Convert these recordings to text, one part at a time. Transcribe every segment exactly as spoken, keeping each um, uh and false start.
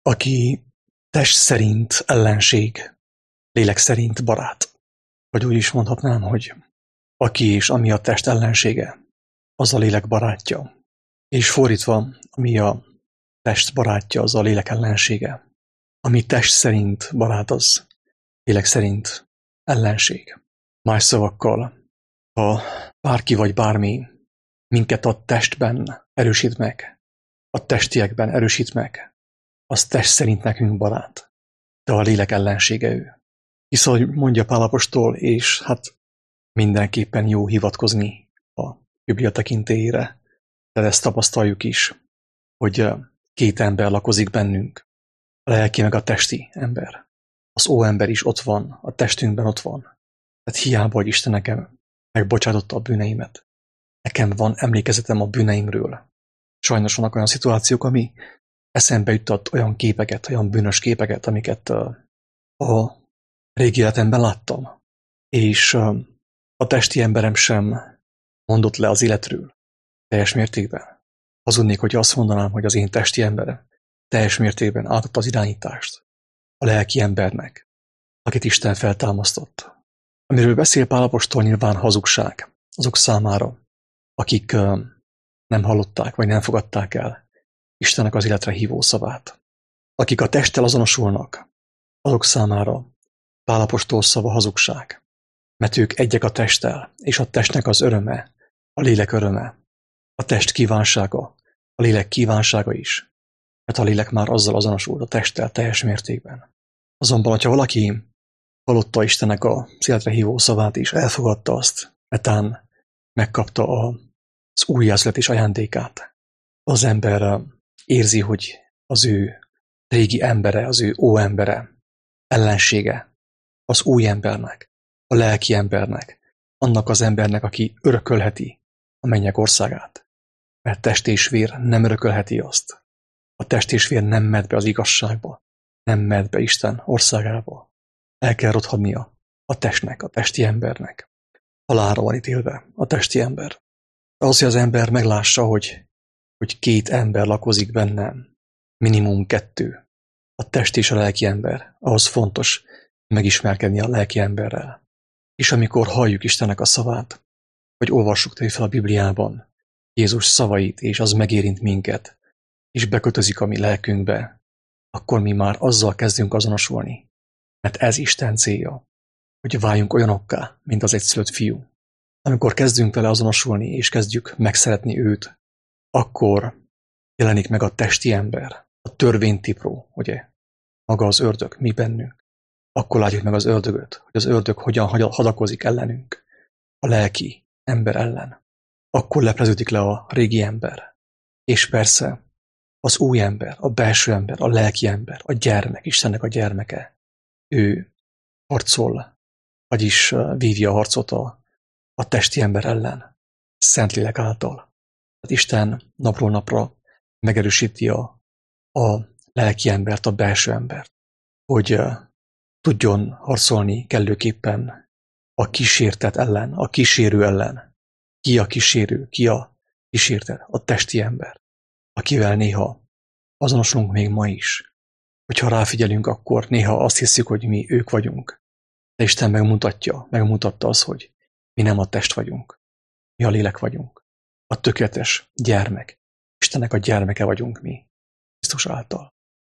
aki test szerint ellenség, lélek szerint barát. Vagy úgy is mondhatnám, hogy aki és ami a test ellensége, az a lélek barátja. És fordítva, ami a test barátja, az a lélek ellensége. Ami test szerint barát, az lélek szerint ellenség. Más szavakkal, ha bárki vagy bármi minket a testben erősít meg, a testiekben erősít meg, az test szerint nekünk barát, de a lélek ellensége ő. Hisz, ahogy mondja Pál apostol, és hát mindenképpen jó hivatkozni a Biblia tekintélyére, de ezt tapasztaljuk is, hogy két ember lakozik bennünk, a lelki meg a testi ember. Az óember is ott van, a testünkben ott van. Tehát hiába, hogy Isten nekem megbocsátotta a bűneimet. Nekem van emlékezetem a bűneimről. Sajnos vannak olyan szituációk, ami eszembe jutott olyan képeket, olyan bűnös képeket, amiket uh, a régi életemben láttam. És uh, a testi emberem sem mondott le az életről teljes mértékben. Hazudnék, hogy azt mondanám, hogy az én testi emberem teljes mértékben átadta az irányítást a lelki embernek, akit Isten feltámasztott. Amiről beszél Pál apostol, nyilván hazugság azok számára, akik uh, nem hallották, vagy nem fogadták el Istennek az életre hívó szavát. Akik a testtel azonosulnak, azok számára Pál apostol szava hazugság, mert ők egyek a testtel, és a testnek az öröme, a lélek öröme, a test kívánsága, a lélek kívánsága is, mert a lélek már azzal azonosul a testtel teljes mértékben. Azonban, hogyha valaki hallotta Istennek az életre hívó szavát, és elfogadta azt, metán megkapta az újjászületés ajándékát, az ember érzi, hogy az ő régi embere, az ő óembere, ellensége, az új embernek, a lelki embernek, annak az embernek, aki örökölheti a mennyek országát. Mert test és vér nem örökölheti azt. A test és vér nem megy be az igazságba, nem megy be Isten országába. El kell rothadnia a testnek, a testi embernek. Halálra van ítélve a testi ember. Az, hogy az ember meglássa, hogy, hogy két ember lakozik bennem, minimum kettő, a test és a lelki ember, ahhoz fontos megismerkedni a lelki emberrel. És amikor halljuk Istennek a szavát, vagy olvassuk fel a Bibliában Jézus szavait, és az megérint minket, és bekötözik a mi lelkünkbe, akkor mi már azzal kezdünk azonosulni. Mert ez Isten célja, hogy váljunk olyanokká, mint az egyszülött fiú. Amikor kezdünk vele azonosulni, és kezdjük megszeretni őt, akkor jelenik meg a testi ember, a törvénytipró, ugye, maga az ördög, mi bennünk. Akkor látjuk meg az ördögöt, hogy az ördög hogyan hadakozik ellenünk, a lelki ember ellen. Akkor lepleződik le a régi ember. És persze az új ember, a belső ember, a lelki ember, a gyermek, Istennek a gyermeke. Ő harcol, vagyis vívja a harcot a, a testi ember ellen, Szentlélek által. Hát Isten napról napra megerősíti a, a lelki embert, a belső embert, hogy uh, tudjon harcolni kellőképpen a kísértet ellen, a kísérő ellen. Ki a kísérő, ki a kísértet? A testi ember, akivel néha azonosulunk még ma is. Hogyha ráfigyelünk, akkor néha azt hiszük, hogy mi ők vagyunk. De Isten megmutatja, megmutatta az, hogy mi nem a test vagyunk. Mi a lélek vagyunk. A tökéletes gyermek. Istennek a gyermeke vagyunk mi. Krisztus által.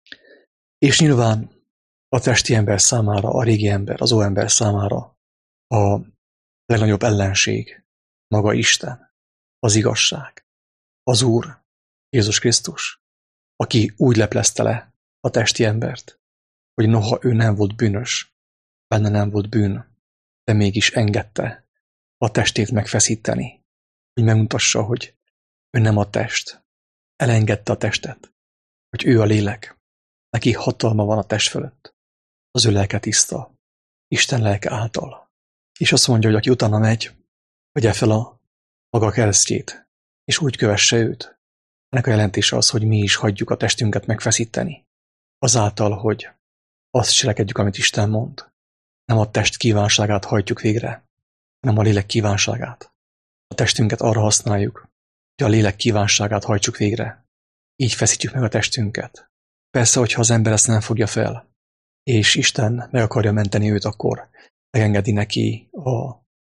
És nyilván a testi ember számára, a régi ember, az óember számára a legnagyobb ellenség maga Isten, az igazság, az Úr, Jézus Krisztus, aki úgy leplezte le a testi embert, hogy noha ő nem volt bűnös, benne nem volt bűn, de mégis engedte a testét megfeszíteni, hogy megmutassa, hogy ő nem a test. Elengedte a testet, hogy ő a lélek, neki hatalma van a test fölött. Az ő lelke tiszta, Isten lelke által. És azt mondja, hogy aki utána megy, vegye fel a maga keresztjét, és úgy kövesse őt. Ennek a jelentése az, hogy mi is hagyjuk a testünket megfeszíteni. Azáltal, hogy azt cselekedjük, amit Isten mond. Nem a test kívánságát hajtjuk végre, hanem a lélek kívánságát. A testünket arra használjuk, hogy a lélek kívánságát hajtsuk végre. Így feszítjük meg a testünket. Persze, hogyha az ember ezt nem fogja fel, és Isten meg akarja menteni őt, akkor megengedi neki a,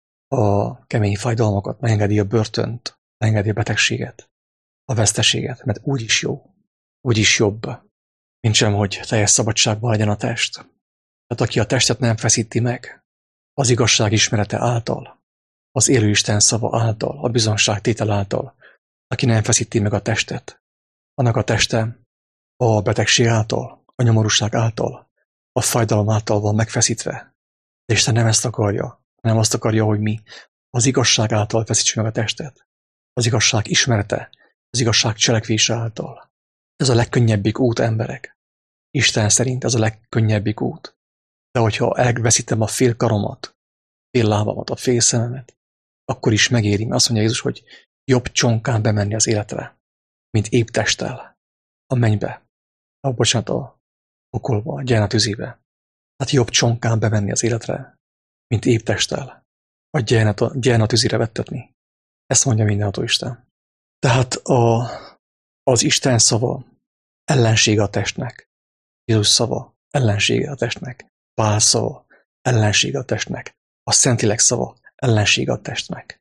a kemény fájdalmakat, megengedi a börtönt, megengedi a betegséget, a veszteséget, mert úgy is jó, úgy is jobb, mint sem, hogy teljes szabadságban legyen a test. Tehát aki a testet nem feszíti meg, az igazság ismerete által, az élő Isten szava által, a bizonságtétel által, aki nem feszíti meg a testet, annak a teste a betegség által, a nyomorúság által, a fájdalom által van megfeszítve. De Isten nem ezt akarja, hanem azt akarja, hogy mi az igazság által feszítsük meg a testet. Az igazság ismerete, az igazság cselekvése által. Ez a legkönnyebbik út, emberek. Isten szerint ez a legkönnyebbik út. De hogyha elveszítem a fél karomat, fél lábamat, a fél szememet, akkor is megéri, mert azt mondja Jézus, hogy jobb csonkán bemenni az életre, mint épp testtel a mennybe, a bocsánat, a pokolba, a gyána tüzébe. Hát jobb csonkán bemenni az életre, mint épp testtel a gyána tüzére vettetni. Ezt mondja mindenható Isten. Tehát a, az Isten szava ellensége a testnek. Jézus szava ellensége a testnek. Pál szava ellensége a testnek. A Szentlélek szava ellensége a testnek.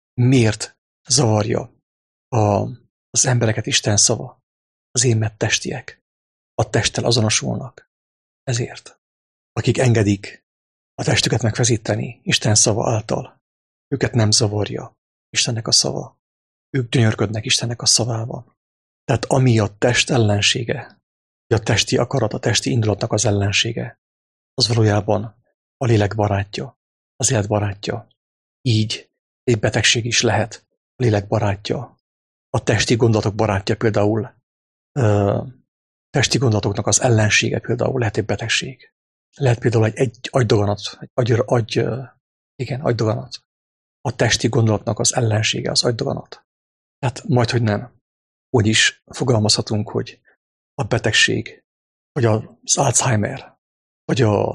Miért zavarja a, az embereket Isten szava? Azért, mert testiek. A testtel azonosulnak. Ezért. Akik engedik a testüket megfeszíteni Isten szava által, őket nem zavarja Istennek a szava. Ők gyönyörködnek Istennek a szavában. Tehát ami a test ellensége, a testi akarat, a testi indulatnak az ellensége, az valójában a lélek barátja, az élet barátja. Így egy betegség is lehet a lélek barátja. A testi gondolatok barátja például, ö, testi gondolatoknak az ellensége például lehet egy betegség. Lehet például egy, egy agydoganat, egy agy, agy, igen, agydoganat. A testi gondolatnak az ellensége az agydoganat. Tehát majdhogy nem. Úgy is fogalmazhatunk, hogy a betegség, vagy az Alzheimer, vagy a,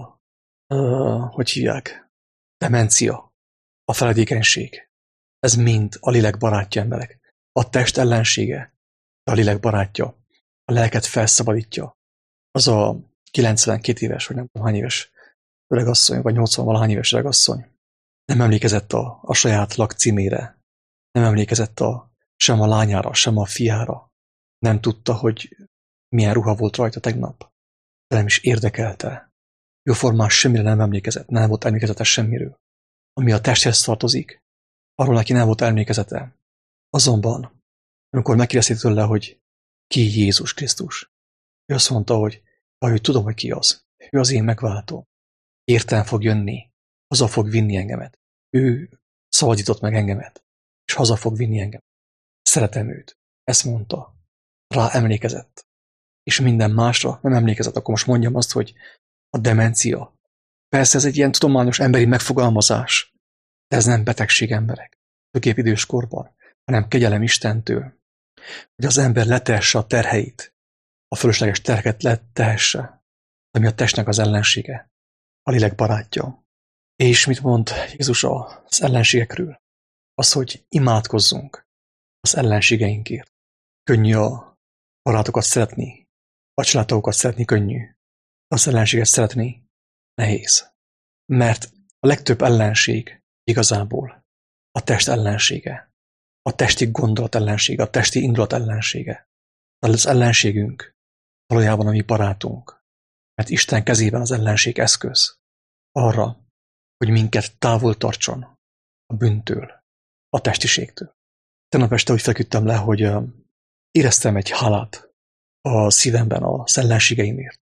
uh, hogy hívják, demencia, a feledékenység. Ez mind a lélek barátja, emberek. A test ellensége, a lélek barátja, a lelket felszabadítja. Az a kilencvenkét éves, vagy nem tudom hány éves öregasszony, vagy nyolcvan-valahány éves öregasszony nem emlékezett a, a saját lakcímére, nem emlékezett a, sem a lányára, sem a fiára. Nem tudta, hogy milyen ruha volt rajta tegnap. De nem is érdekelte. Jóformán semmire nem emlékezett, nem volt emlékezete semmiről. Ami a testhez tartozik, arról neki nem volt emlékezete. Azonban, amikor megkérdezték tőle, hogy ki Jézus Krisztus, ő azt mondta, hogy ahogy tudom, hogy ki az. Ő az én megváltóm. Értem fog jönni, haza fog vinni engemet. Ő szabadított meg engemet, és haza fog vinni engem. Szeretem őt. Ezt mondta. Rá emlékezett. És minden másra nem emlékezett. Akkor most mondjam azt, hogy a demencia. Persze ez egy ilyen tudományos emberi megfogalmazás, de ez nem betegség, emberek. Főképp idős korban, hanem kegyelem Istentől, hogy az ember letehesse a terheit, a fölösleges terheket letehesse, ami a testnek az ellensége, a lélek barátja. És mit mond Jézus az ellenségekről? Az, hogy imádkozzunk az ellenségeinkért. Könnyű a barátokat szeretni, a családtagokat szeretni könnyű. Az ellenséget szeretni nehéz. Mert a legtöbb ellenség igazából a test ellensége, a testi gondolat ellensége, a testi indulat ellensége. Az ellenségünk valójában a mi barátunk, mert Isten kezében az ellenség eszköz arra, hogy minket távol tartson a bűntől, a testiségtől. Tegnap este úgy feküdtem le, hogy éreztem egy hálát a szívemben az ellenségeimért.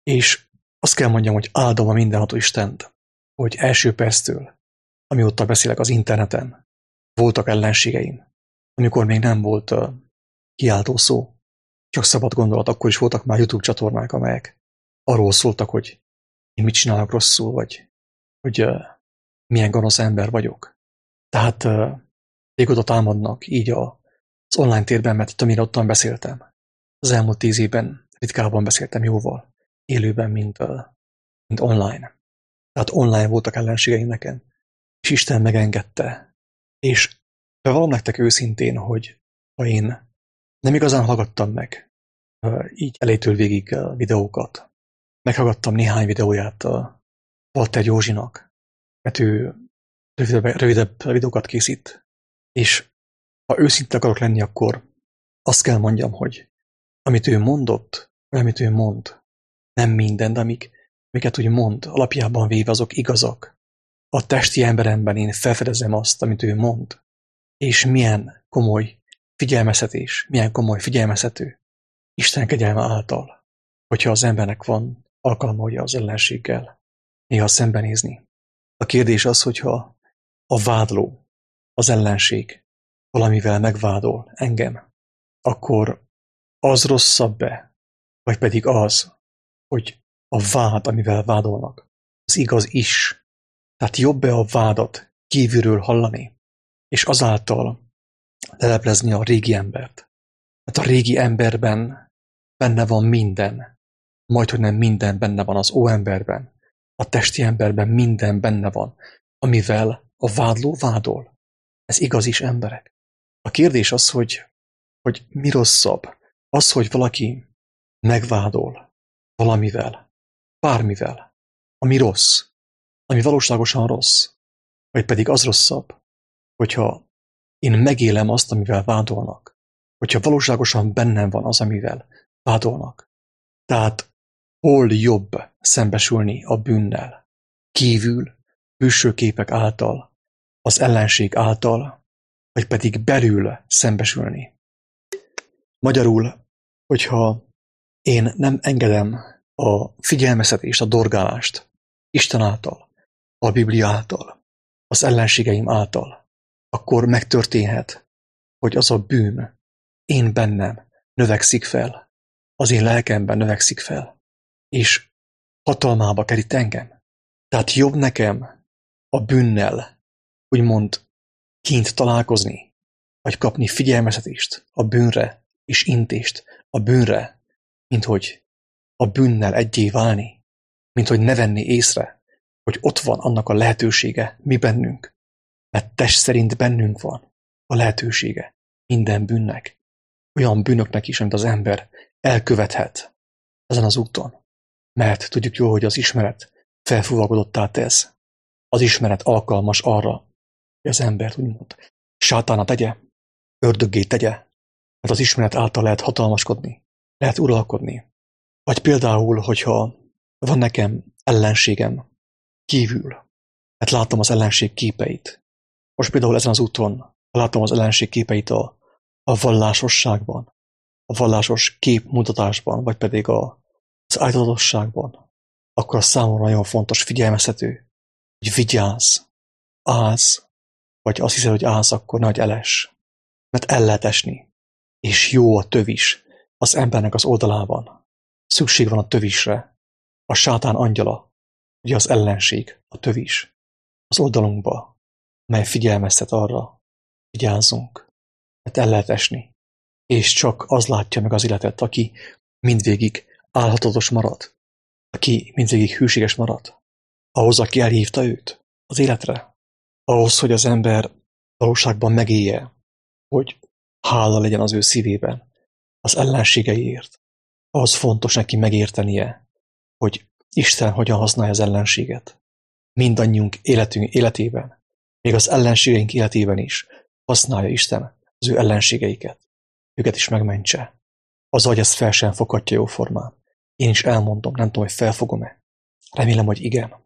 És azt kell mondjam, hogy áldom a mindenható Istent, hogy első perctől, amióta beszélek az interneten, voltak ellenségeim. Amikor még nem volt uh, kiáltó szó, csak szabad gondolat, akkor is voltak már YouTube csatornák, amelyek arról szóltak, hogy én mit csinálok rosszul, vagy hogy uh, milyen gonosz ember vagyok. Tehát uh, régóta támadnak így a, az online térben, mert többnyire ottan beszéltem. Az elmúlt tíz évben ritkábban beszéltem jóval, élőben, mint, uh, mint online. Tehát online voltak ellenségeim nekem, és Isten megengedte. És bevallom nektek őszintén, hogy ha én nem igazán hallgattam meg így elétől végig videókat. Meghallgattam néhány videóját Walter Józsinak, mert ő rövidebb, rövidebb videókat készít, és ha őszinte akarok lenni, akkor azt kell mondjam, hogy amit ő mondott, vagy amit ő mond, nem minden, de amik, amiket úgy mond, alapjában véve azok igazak. A testi emberemben én felfedezem azt, amit ő mond, és milyen komoly figyelmeztetés, milyen komoly figyelmeztető Isten kegyelme által, hogyha az embernek van alkalma ugye az ellenséggel néha szembenézni. A kérdés az, hogyha a vádló, az ellenség valamivel megvádol engem, akkor az rosszabb-e, vagy pedig az, hogy a vád, amivel vádolnak, az igaz is. Tehát jobb-e a vádat kívülről hallani, és azáltal leleplezni a régi embert. Hát a régi emberben benne van minden, majdhogy nem minden benne van az óemberben, a testi emberben minden benne van, amivel a vádló vádol. Ez igaz is emberek. A kérdés az, hogy, hogy mi rosszabb. Az, hogy valaki megvádol valamivel, bármivel, ami rossz, ami valóságosan rossz, vagy pedig az rosszabb, hogyha én megélem azt, amivel vádolnak, hogyha valóságosan bennem van az, amivel vádolnak. Tehát hol jobb szembesülni a bűnnel, kívül, külső képek által, az ellenség által, vagy pedig belül szembesülni. Magyarul, hogyha én nem engedem a figyelmeztetést, a dorgálást Isten által, a Biblia által, az ellenségeim által, akkor megtörténhet, hogy az a bűn én bennem növekszik fel, az én lelkemben növekszik fel, és hatalmába kerít engem. Tehát jobb nekem a bűnnel, úgymond kint találkozni, vagy kapni figyelmeztetést a bűnre, és intést a bűnre, mint hogy a bűnnel egyé válni, mint hogy ne venni észre, hogy ott van annak a lehetősége mi bennünk, mert test szerint bennünk van a lehetősége minden bűnnek, olyan bűnöknek is, amit az ember elkövethet ezen az úton, mert tudjuk jól, hogy az ismeret felfúvagodottá tesz. Az ismeret alkalmas arra, hogy az embert úgymond sátána tegye, ördöggé tegye, mert az ismeret által lehet hatalmaskodni, lehet uralkodni. Vagy például, hogyha van nekem ellenségem kívül, mert látom az ellenség képeit. Most például ezen az úton látom az ellenség képeit a, a vallásosságban, a vallásos képmutatásban, vagy pedig a, az általatosságban, akkor a számomra nagyon fontos figyelmeztető, hogy vigyázz, állsz, vagy azt hiszed, hogy állsz, akkor nehogy eless, mert el lehet esni, és jó a tövis az embernek az oldalában. Szükség van a tövisre, a sátán angyala, ugye az ellenség, a tövis, az oldalunkba, mely figyelmeztet arra, vigyázzunk, mert el lehet esni, és csak az látja meg az életet, aki mindvégig álhatatos marad, aki mindvégig hűséges marad, ahhoz, aki elhívta őt az életre, ahhoz, hogy az ember valóságban megélje, hogy hála legyen az ő szívében az ellenségeiért. Az fontos neki megértenie, hogy Isten hogyan használja az ellenséget. Mindannyiunk életünk életében, még az ellenségeink életében is használja Isten az ő ellenségeiket. Őket is megmentse. Az agy ezt fel sem foghatja jóformán. Én is elmondom, nem tudom, hogy felfogom-e. Remélem, hogy igen.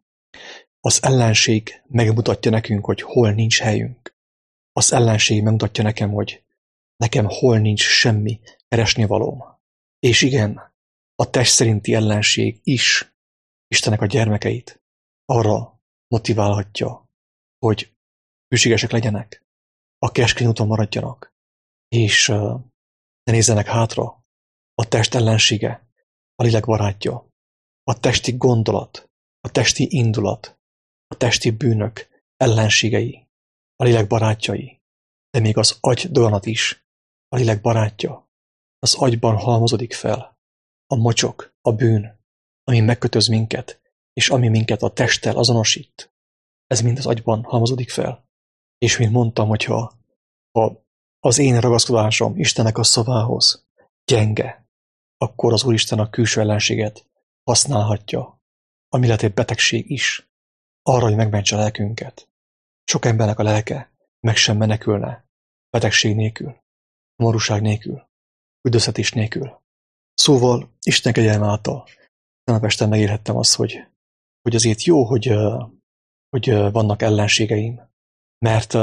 Az ellenség megmutatja nekünk, hogy hol nincs helyünk. Az ellenség megmutatja nekem, hogy nekem hol nincs semmi keresnivalóm. És igen, a test szerinti ellenség is Istennek a gyermekeit arra motiválhatja, hogy hűségesek legyenek, a keskeny úton maradjanak, és uh, ne nézzenek hátra. A test ellensége, a lélek barátja, a testi gondolat, a testi indulat, a testi bűnök ellenségei, a lélek barátjai, de még az agy daganat is a lélek barátja. Az agyban halmozódik fel a mocsok, a bűn, ami megkötöz minket, és ami minket a testtel azonosít. Ez mind az agyban halmozódik fel. És mint mondtam, hogyha ha az én ragaszkodásom Istennek a szavához gyenge, akkor az Úristen a külső ellenséget használhatja, ami lehet egy betegség is, arra, hogy megmentse a lelkünket. Sok embernek a lelke meg sem menekülne betegség nélkül, szomorúság nélkül, üldöztetés nélkül. Szóval Isten kegyelme által tegnap este megélhettem azt, hogy, hogy azért jó, hogy, hogy vannak ellenségeim, mert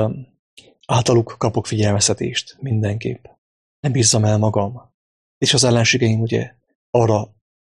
általuk kapok figyelmeztetést mindenképp. Nem bízzam el magam. És az ellenségeim ugye arra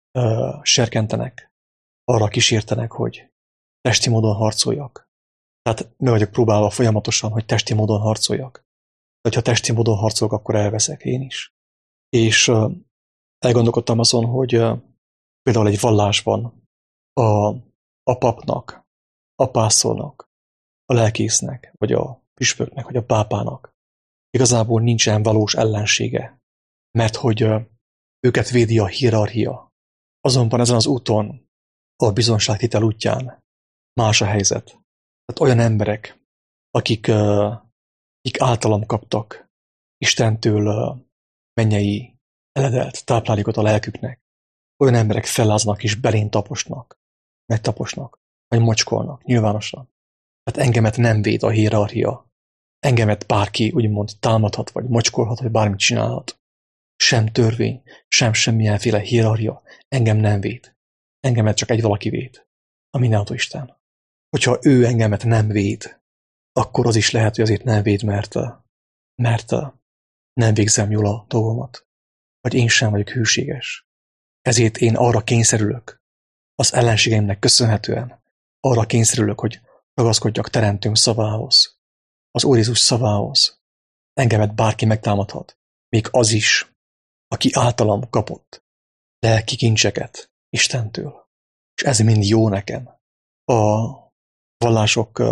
uh, serkentenek, arra kísértenek, hogy testi módon harcoljak. Tehát meg vagyok próbálva folyamatosan, hogy testi módon harcoljak. De ha testi módon harcolok, akkor elveszek én is. És uh, elgondolkodtam azon, hogy uh, például egy vallásban a, a papnak, a pásztornak, a lelkésznek, vagy a püspöknek, vagy a pápának igazából nincsen valós ellensége, mert hogy uh, őket védi a hierarchia. Azonban ezen az úton, a bizonságtétel útján más a helyzet. Tehát olyan emberek, akik, uh, akik általam kaptak Istentől uh, mennyei eledelt táplálékot a lelküknek, olyan emberek felláznak és belén taposnak, megtaposnak, vagy mocskolnak, nyilvánosan. Tehát engemet nem véd a hierarchia. Engemet bárki úgymond támadhat, vagy mocskolhat, vagy bármit csinálhat. Sem törvény, sem semmilyenféle hierarchia engem nem véd. Engemet csak egy valaki véd, a mindenható Isten. Hogyha ő engemet nem véd, akkor az is lehet, hogy azért nem véd, mert, mert nem végzem jól a dolgomat. Vagy én sem vagyok hűséges. Ezért én arra kényszerülök, az ellenségeimnek köszönhetően, arra kényszerülök, hogy ragaszkodjak teremtőnk szavához, az Úr Jézus szavához. Engemet bárki megtámadhat, még az is, aki általam kapott lelki kincseket Istentől. És ez mind jó nekem. A vallások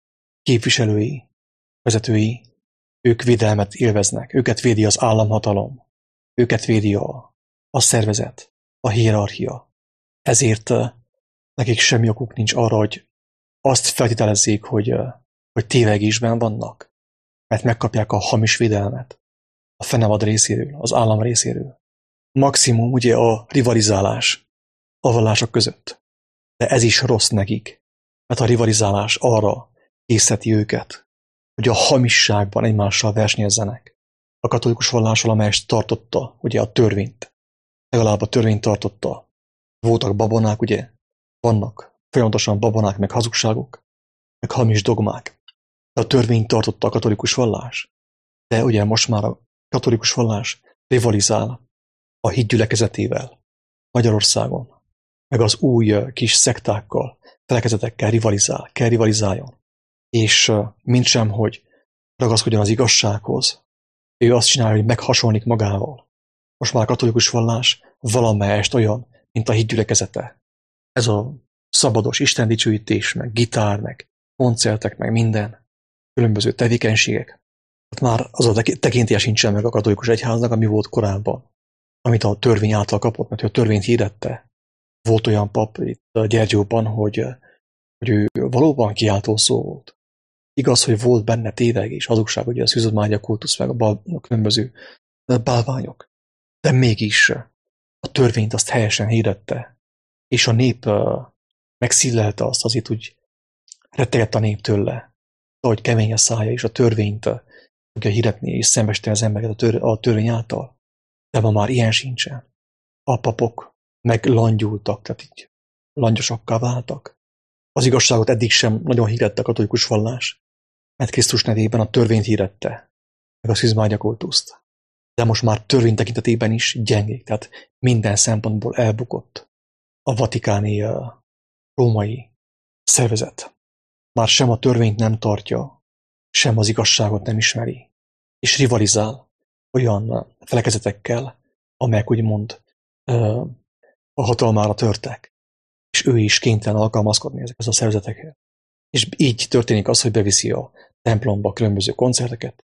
képviselői, vezetői, ők védelmet élveznek, őket védi az államhatalom, őket védi a, a szervezet, a hierarchia. Ezért nekik semmi okuk nincs arra, hogy azt feltételezzék, hogy, hogy tévegésben vannak, mert megkapják a hamis védelmet a fenevad részéről, az állam részéről. Maximum ugye a rivalizálás a vallások között. De ez is rossz nekik, mert a rivalizálás arra készíti őket, hogy a hamisságban egymással versenyezzenek. A katolikus vallás valamelyest tartotta ugye a törvényt. Legalább a törvényt tartotta. Voltak babonák, ugye? Vannak folyamatosan babonák, meg hazugságok, meg hamis dogmák. De a törvényt tartotta a katolikus vallás. De ugye most már a katolikus vallás rivalizál a hit gyülekezetével Magyarországon, meg az új kis szektákkal, felekezetekkel rivalizál, kell rivalizáljon. És mintsem, hogy ragaszkodjon az igazsághoz, ő azt csinálja, hogy meghasonlik magával. Most már a katolikus vallás valamelyest olyan, mint a hit gyülekezete. Ez a szabados istendicsőítés, meg gitár, meg koncertek, meg minden, különböző tevékenységek. Hát már az a tekintélye sincsen meg a katolikus egyháznak, ami volt korábban, amit a törvény által kapott, mert a törvényt hirdette. Volt olyan pap itt a Gyergyóban, hogy, hogy ő valóban kiáltó szó volt. Igaz, hogy volt benne tévegés, hazugság, ugye a szűzőmágya kultusz, meg a, bal, a különböző bálványok. De mégis a törvényt azt helyesen hirdette, és a nép uh, megszillelte azt, azért úgy rettegett a nép tőle, ahogy kemény a szája, és a törvényt uh, tudja hirdetni, és szembesíteni az embereket a, tör, a törvény által. De ma már ilyen sincsen. A papok meglangyultak, tehát így langyosakká váltak. Az igazságot eddig sem nagyon hirdette a katolikus vallás, mert Krisztus nevében a törvényt hirdette, meg a szűzmágya kultuszt. De most már törvény tekintetében is gyengék, tehát minden szempontból elbukott a vatikáni, uh, római szervezet. Már sem a törvényt nem tartja, sem az igazságot nem ismeri, és rivalizál olyan felekezetekkel, amelyek úgymond uh, a hatalmára törtek, és ő is kénytelen alkalmazkodni ezekhez a szervezetekhez. És így történik az, hogy beviszi a templomba különböző koncerteket,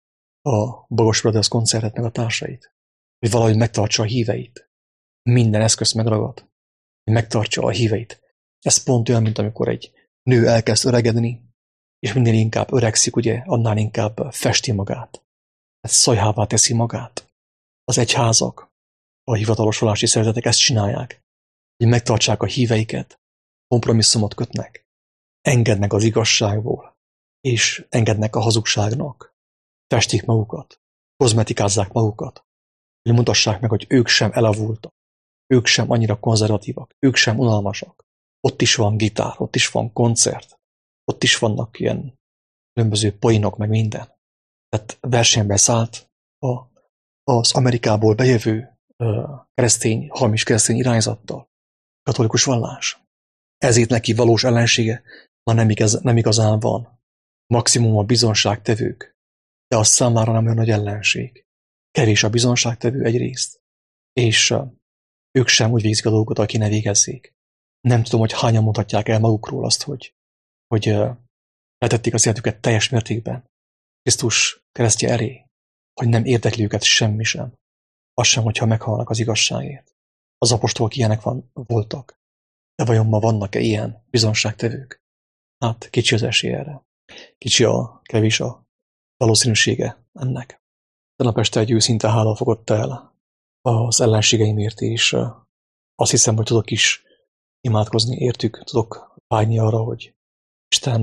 a Bagos Brothers koncertet meg a társait, hogy valahogy megtartsa a híveit. Minden eszközt megragad, hogy megtartsa a híveit. Ez pont olyan, mint amikor egy nő elkezd öregedni, és minél inkább öregszik, ugye, annál inkább festi magát. Hát szajhává teszi magát. Az egyházak, a hivatalos vallási szervezetek ezt csinálják, hogy megtartsák a híveiket, kompromisszumot kötnek, engednek az igazságból, és engednek a hazugságnak, festik magukat, kozmetikázzák magukat, hogy mutassák meg, hogy ők sem elavultak, ők sem annyira konzervatívak, ők sem unalmasak. Ott is van gitár, ott is van koncert, ott is vannak ilyen különböző poénok, meg minden. Tehát versenybe szállt a, az Amerikából bejövő ö, keresztény, hamis keresztény irányzattal, katolikus vallás. Ezért neki valós ellensége már nem, igaz, nem igazán van. Maximum a bizonságtevők, de az számára nem olyan nagy ellenség. Kevés a bizonságtevő egyrészt, és ö, ők sem úgy végzik a dolgot, aki ne végezzék. Nem tudom, hogy hányan mondhatják el magukról azt, hogy, hogy ö, letették az életüket teljes mértékben Krisztus keresztje elé, hogy nem érdekli őket semmi sem. Az sem, hogyha meghalnak az igazságért. Az apostolok ilyenek van, voltak. De vajon ma vannak-e ilyen bizonságtevők? Hát kicsi az esély erre. Kicsi a, kevés a valószínűsége ennek. Tegnap este egy őszinte hála fogott el az ellenségeimért, és azt hiszem, hogy tudok is imádkozni értük, tudok vágyni arra, hogy Isten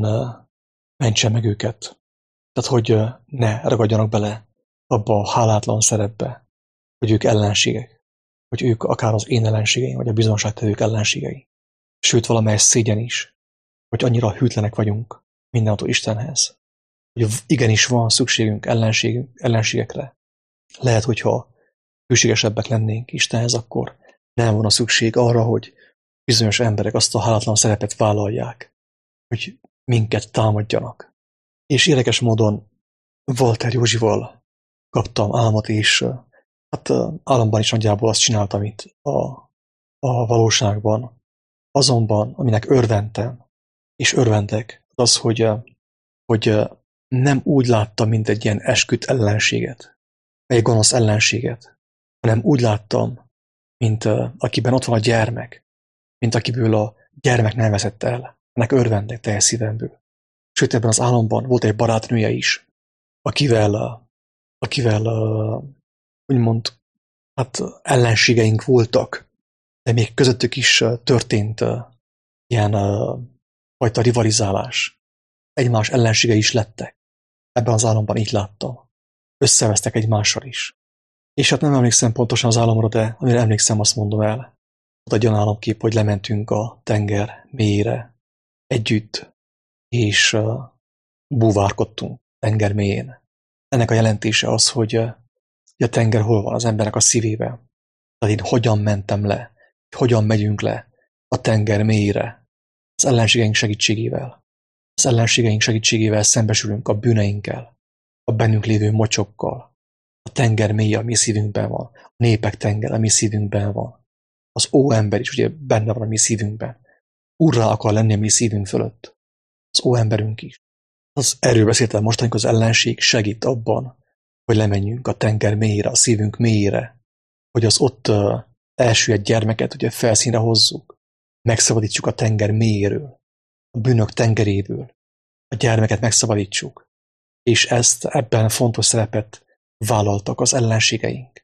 mentse meg őket. Tehát, hogy ne ragadjanak bele abba a hálátlan szerepbe, hogy ők ellenségek, hogy ők akár az én ellenségeim, vagy a bizonságtevők ellenségei. Sőt, valamely szégyen is, hogy annyira hűtlenek vagyunk mindentől Istenhez, hogy igenis van szükségünk ellenségünk, ellenségekre. Lehet, hogyha hűségesebbek lennénk Istenhez, akkor nem volna szükség arra, hogy bizonyos emberek azt a hálátlan szerepet vállalják, hogy minket támadjanak. És érdekes módon Walter Józsival kaptam álmot, és hát álomban is nagyjából azt csináltam itt a, a valóságban. Azonban, aminek örventem, és örventek, az, hogy, hogy nem úgy láttam, mint egy ilyen esküdt ellenséget, egy gonosz ellenséget, hanem úgy láttam, mint akiben ott van a gyermek, mint akiből a gyermek nem veszett el. Ennek örvendek teljes szívemből. Sőt, ebben az álomban volt egy barátnője is, akivel, akivel úgymond, hát ellenségeink voltak, de még közöttük is történt ilyen fajta rivalizálás. Egymás ellenségei is lettek. Ebben az álomban így láttam. Összevesztek egymással is. És hát nem emlékszem pontosan az álomra, de amire emlékszem, azt mondom el. Ott egy olyan álomkép, hogy lementünk a tenger mélyére együtt, és uh, búvárkodtunk tenger mélyén. Ennek a jelentése az, hogy uh, a tenger hol van az embernek a szívében. Tehát én hogyan mentem le, hogyan megyünk le a tenger mélyére az ellenségeink segítségével. Az ellenségeink segítségével szembesülünk a bűneinkkel, a bennünk lévő mocsokkal. A tenger mély a mi szívünkben van, a népek tenger a mi szívünkben van. Az óember is ugye benne van a mi szívünkben. Urrá akar lenni a mi szívünk fölött. Az óemberünk is. Az erről beszéltem most, amikor az ellenség segít abban, hogy lemenjünk a tenger mélyére, a szívünk mélyére, hogy az ott uh, elsüllyedt gyermeket ugye felszínre hozzuk, megszabadítsuk a tenger mélyéről, a bűnök tengeréből, a gyermeket megszabadítsuk, és ezt ebben fontos szerepet vállaltak az ellenségeink.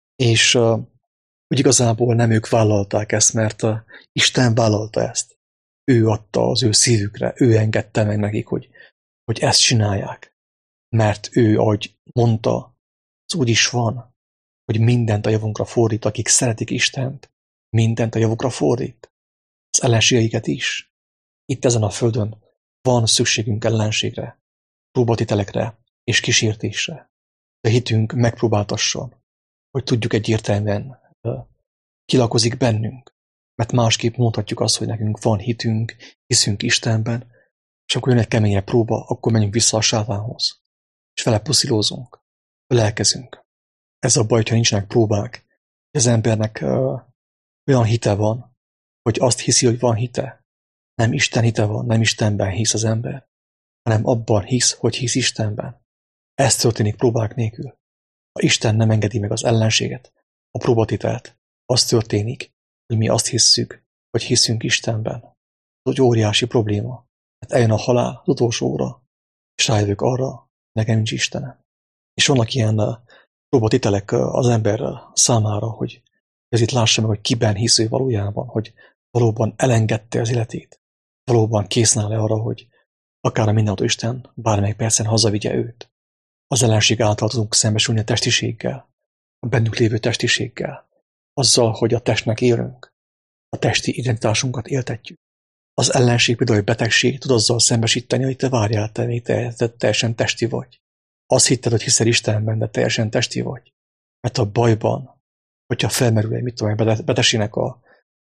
És uh, úgy igazából nem ők vállalták ezt, mert uh, Isten vállalta ezt. Ő adta az ő szívükre, ő engedte meg nekik, hogy, hogy ezt csinálják. Mert ő, ahogy mondta, az úgy is van, hogy mindent a javunkra fordít, akik szeretik Istent, mindent a javukra fordít. Az ellenségeiket is. Itt ezen a földön van szükségünk ellenségre, próbatitelekre és kísértésre. De hitünk megpróbáltasson, hogy tudjuk egyértelműen uh, kilakozik bennünk, mert másképp mondhatjuk azt, hogy nekünk van hitünk, hiszünk Istenben, és akkor jön egy keményebb próba, akkor menjünk vissza a sátánhoz, és vele puszilózunk, lelkezünk. Ez a baj, hogyha nincsenek próbák, az embernek uh, olyan hite van, hogy azt hiszi, hogy van hite. Nem Isten hite van, nem Istenben hisz az ember, hanem abban hisz, hogy hisz Istenben. Ez történik próbák nélkül. Ha Isten nem engedi meg az ellenséget, a próbatitelt, az történik, hogy mi azt hisszük, hogy hiszünk Istenben. Ez egy óriási probléma. Hát eljön a halál az utolsó óra, és rájövök arra, nekem nincs Istenem. És vannak ilyen próbatitelek az ember számára, hogy Ez itt lássa meg, hogy kiben hisz ő valójában, hogy valóban elengedte az életét, valóban készen áll arra, hogy akár a mindenható Isten bármelyik percen hazavigye őt. Az ellenség által tudunk szembesülni a testiséggel, a bennünk lévő testiséggel, azzal, hogy a testnek élünk, a testi identitásunkat éltetjük. Az ellenség például, hogy betegség tud azzal szembesíteni, hogy te várjál, te, te, te teljesen testi vagy. Azt hitted, hogy hiszel Istenben, de teljesen testi vagy. Mert a bajban, hogyha felmerül egy, mit tudom, betegségnek a,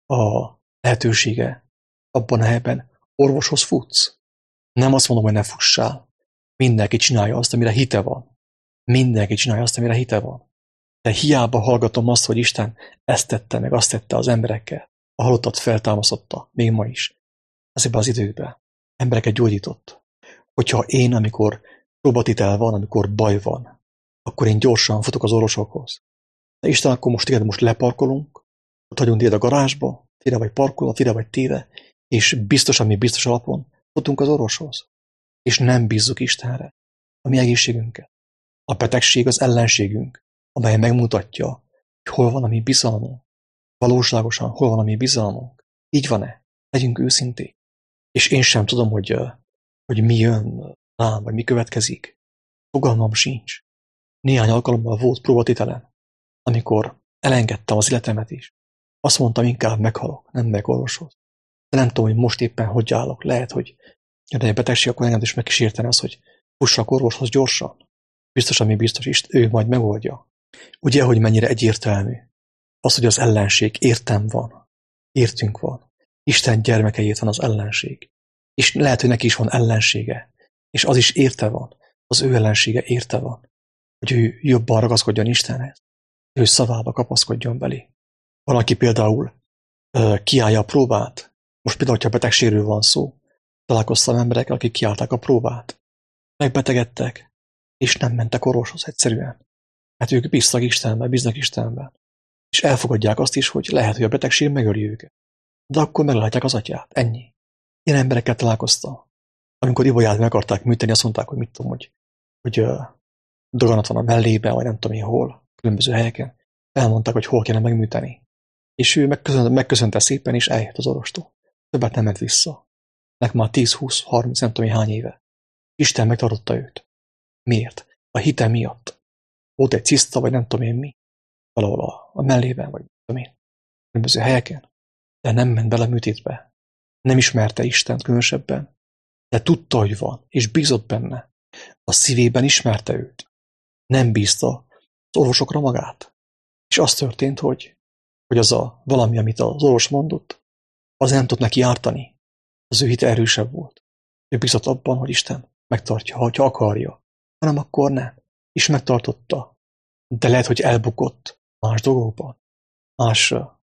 a lehetősége, abban a helyben orvoshoz futsz. Nem azt mondom, hogy ne fussál. Mindenki csinálja azt, amire hite van. Mindenki csinálja azt, amire hite van. De hiába hallgatom azt, hogy Isten ezt tette, meg azt tette az emberekkel. A halottat feltámasztotta, még ma is. Ezekben az időkben embereket gyógyított. Hogyha én, amikor próbatitel van, amikor baj van, akkor én gyorsan futok az orvosokhoz. De Isten, akkor most téged most leparkolunk, ott hagyunk téged a garázsba, tére vagy parkolva, tére vagy téve, és biztos, ami biztos alapon futunk az orvoshoz. És nem bízzuk Istenre a mi egészségünket. A betegség az ellenségünk, amely megmutatja, hogy hol van a mi bizalmunk. Valóságosan hol van a mi bizalmunk. Így van-e? Legyünk őszinték. És én sem tudom, hogy, hogy mi jön rám, vagy mi következik. Fogalmam sincs. Néhány alkalommal volt próbatitelem, amikor elengedtem az életemet is. Azt mondtam, inkább meghalok, nem megorvoshoz. De nem tudom, hogy most éppen hogy állok. Lehet, hogy de egy betegség, akkor engem is megkísérteni az, hogy fussak orvoshoz gyorsan. Biztos, ami biztos is, ő majd megoldja. Ugye, hogy mennyire egyértelmű. Az, hogy az ellenség értem van. Értünk van. Isten gyermekeiért van az ellenség. És lehet, hogy neki is van ellensége. És az is érte van. Az ő ellensége érte van. Hogy ő jobban ragaszkodjon Istenhez. Ő szavába kapaszkodjon belé. Valaki például uh, kiállja a próbát. Most például, hogyha betegségről van szó, találkoztam emberekkel, akik kiállták a próbát. Megbetegedtek, és nem mentek orvoshoz egyszerűen. Hát ők bíztak Istenben, bíznak Istenben. És elfogadják azt is, hogy lehet, hogy a betegség megöli őket. De akkor meglátják az atyát. Ennyi. Ilyen emberekkel találkoztam. Amikor Ibolyát meg akarták műteni, azt mondták, hogy mit tudom, hogy, hogy uh, daganat van a mellében, vagy nem tudom én hol, különböző helyeken. Elmondták, hogy hol kéne megműteni. És ő megköszönte, megköszönte szépen, és eljött az orvostól. Többet nem ment vissza. Nek már tíz, húsz, harminc, nem tudom hány éve. Isten megtartotta őt. Miért? A hite miatt. Volt egy ciszta, vagy nem tudom én mi. Valahol a, a mellében, vagy nem tudom én. Különböző helyeken. De nem ment bele műtétbe. Nem ismerte Istent különösebben. De tudta, hogy van, és bízott benne. A szívében ismerte őt. Nem bízta az orvosokra magát. És az történt, hogy, hogy az a valami, amit az orvos mondott, az nem tud neki ártani. Az ő hite erősebb volt. Ő bízott abban, hogy Isten megtartja, ha akarja. Hanem akkor nem. És megtartotta. De lehet, hogy elbukott más dolgokban. Más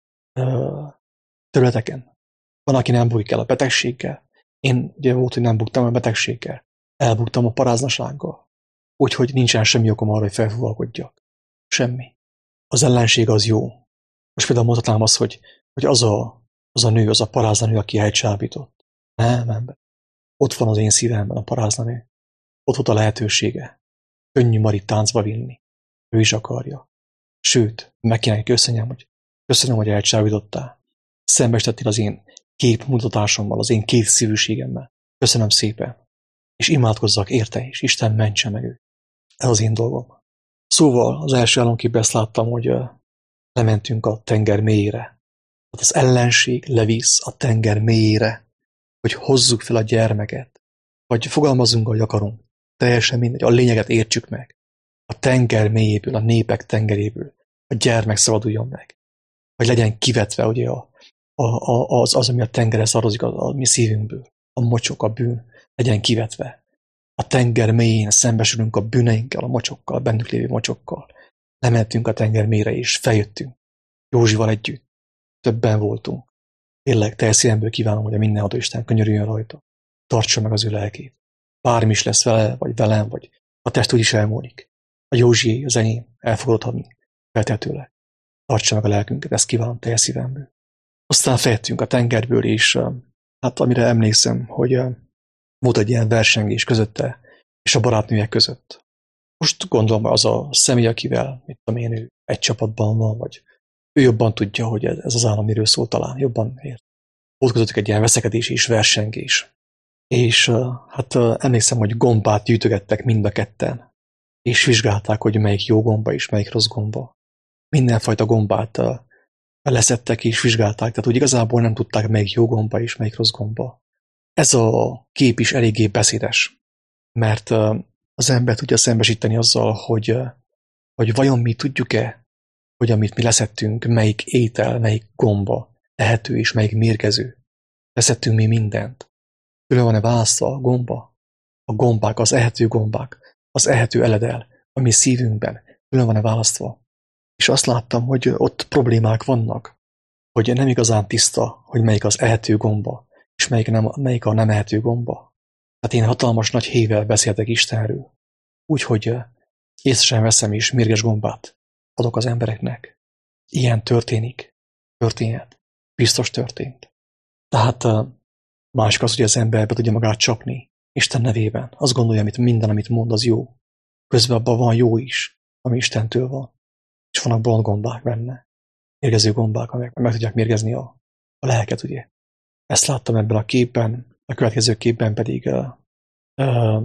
ö, területeken. Van, aki nem bukik el a betegséggel. Én ugye volt, hogy nem buktam a betegséggel. Elbuktam a paráznasággal. Úgyhogy nincsen semmi okom arra, hogy felfúvalkodjak. Semmi. Az ellenség az jó. Most például mondhatnám azt, hogy, hogy az, a, az a nő, az a paráznanő, aki elcsábított. Nem, nem. Ott van az én szívemben a paráznanő. Ott volt a lehetősége. Könnyű Marit táncba vinni. Ő is akarja. Sőt, meg kéne köszönjem, hogy köszönöm, hogy elcsábítottál. Szembestettél az én képmutatásommal, az én kétszívűségemmel. Köszönöm szépen. És imádkozzak érte is. Isten mentse meg őt. Ez az én dolgom. Szóval az első álomképben ezt láttam, hogy uh, lementünk a tenger mélyére. Tehát az ellenség levisz a tenger mélyére, hogy hozzuk fel a gyermeket, vagy fogalmazunk, ahogy akarunk. Teljesen mindegy, a lényeget értsük meg. A tenger mélyéből, a népek tengeréből a gyermek szabaduljon meg. Vagy legyen kivetve ugye a, a, a, az, az, ami a tengerre szarozik a, a mi szívünkből. A mocsok, a bűn legyen kivetve. A tenger mélyén szembesülünk a bűneinkkel, a mocsokkal, a bennük lévő mocsokkal. Lementünk a tenger mélyre és feljöttünk. Józsival együtt. Többen voltunk. Tényleg teljes szívemből kívánom, hogy a mindenható Isten könyörüljön rajta. Tartsa meg az ő lelkét. Bármi is lesz vele, vagy velem, vagy a test úgyis elmúlik. A Józsié, az enyém, el fogod adni. Feltehetőleg. Tartsa meg a lelkünket, ezt kívánom teljes szívemből. Aztán fejettünk a tengerből, és hát amire emlékszem, hogy volt egy ilyen versengés közötte, és a barátnője között. Most gondolom az a személy, akivel, mit tudom én, ő egy csapatban van, vagy Ő jobban tudja, hogy ez, ez az állam miről szól talán, jobban ért. Volt közöttük egy ilyen veszekedés és versengés. És uh, hát uh, emlékszem, hogy gombát gyűjtögettek mind a ketten, és vizsgálták, hogy melyik jó gomba és melyik rossz gomba. Mindenfajta gombát uh, leszettek és vizsgálták, tehát úgy igazából nem tudták, melyik jó gomba és melyik rossz gomba. Ez a kép is eléggé beszédes, mert uh, az ember tudja szembesíteni azzal, hogy, uh, hogy vajon mi tudjuk-e, hogy amit mi leszettünk, melyik étel, melyik gomba ehető és melyik mérgező. Leszettünk mi mindent. Külön van-e választva a gomba? A gombák, az ehető gombák, az ehető eledel, ami szívünkben, külön van-e választva? És azt láttam, hogy ott problémák vannak, hogy nem igazán tiszta, hogy melyik az ehető gomba, és melyik, nem, melyik a nem ehető gomba. Hát én hatalmas nagy hével beszéltek Istenről, úgyhogy észre sem veszem is mérges gombát adok az embereknek. Ilyen történik. Történhet. Biztos történt. Tehát másik az, hogy az ember be tudja magát csapni Isten nevében. Azt gondolja, amit minden, amit mond, az jó. Közben abban van jó is, ami Istentől van. És vannak bolond gombák benne. Mérgező gombák, amelyek meg tudják mérgezni a, a lelket, ugye. Ezt láttam ebben a képben, a következő képben pedig uh, uh,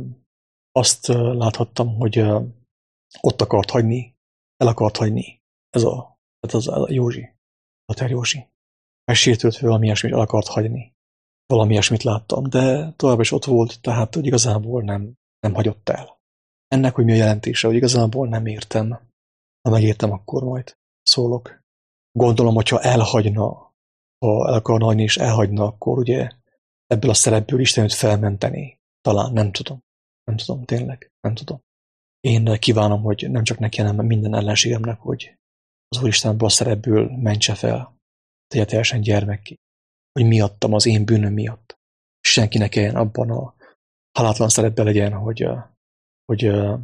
azt uh, láthattam, hogy uh, ott akart hagyni, el akart hagyni ez a, ez az, a Józsi, a Ter Józsi. Megsértődve valami ilyesmit el akart hagyni. Valami ilyesmit láttam, de tovább is ott volt, tehát hogy igazából nem, nem hagyott el. Ennek, hogy mi a jelentése, hogy igazából nem értem. Ha megértem, akkor majd szólok. Gondolom, hogyha elhagyna, ha el akarna hagyni és elhagyna, akkor ugye ebből a szerepből Isten őt felmenteni. Talán, nem tudom. Nem tudom, tényleg, nem tudom. Én kívánom, hogy nem csak neki, hanem minden ellenségemnek, hogy az Úristen ebből a szerepből mentse fel, tegye teljesen gyermekké. Hogy miattam, az én bűnöm miatt. Senki ne kelljen abban a halátlan szerepben legyen, hogy, hogy,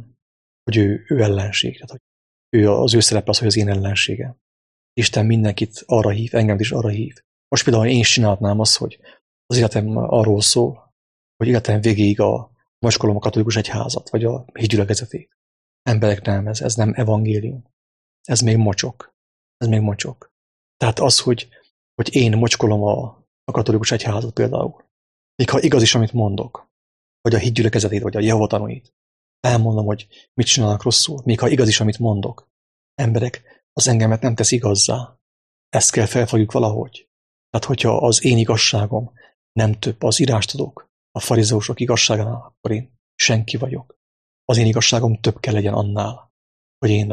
hogy ő, ő ellenség. Tehát, hogy ő, az ő szerep az, hogy az én ellenségem. Isten mindenkit arra hív, engem is arra hív. Most például én is csinálnám azt, hogy az életem arról szól, hogy életem végéig a macskolom a katolikus egyházat, vagy a hídgyülekezetét. Emberek nem, ez, ez nem evangélium. Ez még mocsok. Ez még mocsok. Tehát az, hogy, hogy én mocskolom a, a katolikus egyházat például, még ha igaz is, amit mondok, vagy a hídgyülekezetét, vagy a Jehova tanúit, elmondom, hogy mit csinálnak rosszul, még ha igaz is, amit mondok. Emberek, az engemet nem tesz igazzá. Ezt kell felfogjuk valahogy. Tehát, hogyha az én igazságom nem több, az írást tudok, a farizeusok igazságánál, akkor én senki vagyok. Az én igazságom több kell legyen annál, hogy én,